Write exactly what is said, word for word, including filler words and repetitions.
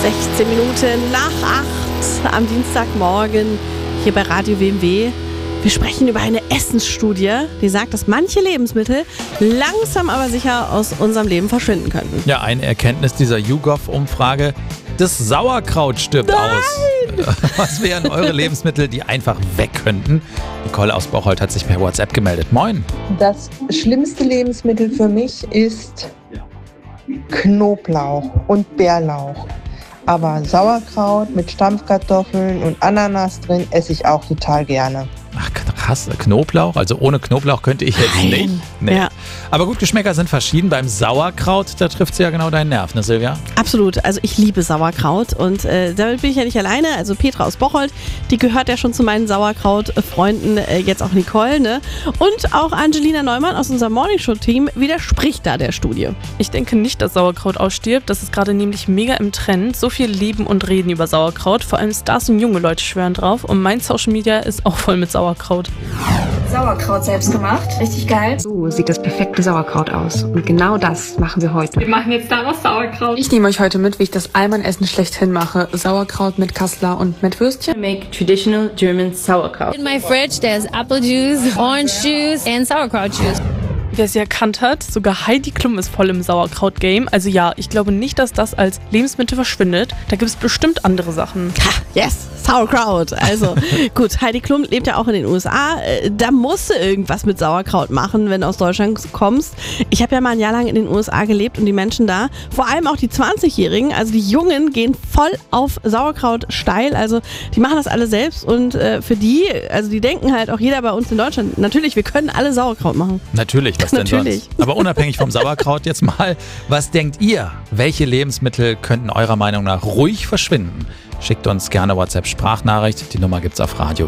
sechzehn Minuten nach acht am Dienstagmorgen hier bei Radio W M W. Wir sprechen über eine Essensstudie, die sagt, dass manche Lebensmittel langsam aber sicher aus unserem Leben verschwinden könnten. Ja, eine Erkenntnis dieser YouGov-Umfrage: Das Sauerkraut stirbt Nein! aus. Was wären eure Lebensmittel, die einfach weg könnten? Nicole aus Bocholt hat sich per WhatsApp gemeldet. Moin. Das schlimmste Lebensmittel für mich ist Knoblauch und Bärlauch. Aber Sauerkraut mit Stampfkartoffeln und Ananas drin esse ich auch total gerne. Ach krass, Knoblauch? Also ohne Knoblauch könnte ich jetzt Nein. nicht. Nee. Ja. Aber gut, Geschmäcker sind verschieden. Beim Sauerkraut, da trifft sie ja genau deinen Nerv, ne Silvia? Absolut, also ich liebe Sauerkraut und äh, damit bin ich ja nicht alleine. Also Petra aus Bocholt, die gehört ja schon zu meinen Sauerkraut-Freunden, äh, jetzt auch Nicole, ne? Und auch Angelina Neumann aus unserem Morningshow-Team widerspricht da der Studie. Ich denke nicht, dass Sauerkraut ausstirbt. Das ist gerade nämlich mega im Trend. So viel leben und reden über Sauerkraut. Vor allem Stars und junge Leute schwören drauf. Und mein Social Media ist auch voll mit Sauerkraut. Sauerkraut selbst gemacht. Richtig geil. So sieht das perfekte Sauerkraut aus. Und genau das machen wir heute. Wir machen jetzt daraus Sauerkraut. Ich nehme euch heute mit, wie ich das Allmann-Essen schlechthin mache. Sauerkraut mit Kassler und mit Würstchen. Make traditional German sauerkraut. In my fridge there's apple juice, orange juice and sauerkraut juice. Wer sie erkannt hat, sogar Heidi Klum ist voll im Sauerkraut-Game. Also ja, ich glaube nicht, dass das als Lebensmittel verschwindet. Da gibt es bestimmt andere Sachen. Ha, yes, Sauerkraut. Also gut, Heidi Klum lebt ja auch in den U S A. Da musst du irgendwas mit Sauerkraut machen, wenn du aus Deutschland kommst. Ich habe ja mal ein Jahr lang in den U S A gelebt und die Menschen da, vor allem auch die zwanzigjährigen, also die Jungen, gehen voll auf Sauerkraut steil. Also die machen das alle selbst und äh, für die, also die denken halt auch jeder bei uns in Deutschland, natürlich, wir können alle Sauerkraut machen. Natürlich, was denn Natürlich. sonst? Aber unabhängig vom Sauerkraut jetzt mal, was denkt ihr? Welche Lebensmittel könnten eurer Meinung nach ruhig verschwinden? Schickt uns gerne WhatsApp-Sprachnachricht. Die Nummer gibt's auf radio